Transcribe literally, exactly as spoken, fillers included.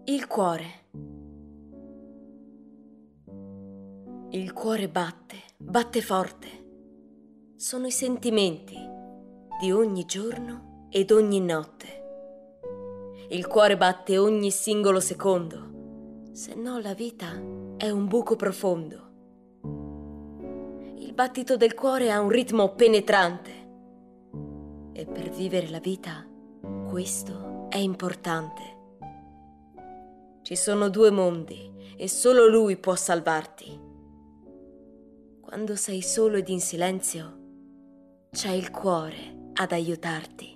Il cuore. Il cuore batte, batte forte. Sono i sentimenti di ogni giorno ed ogni notte. Il cuore batte ogni singolo secondo, se no la vita è un buco profondo. Il battito del cuore ha un ritmo penetrante e per vivere la vita questo è importante. Ci sono due mondi e solo lui può salvarti. Quando sei solo ed in silenzio, c'è il cuore ad aiutarti.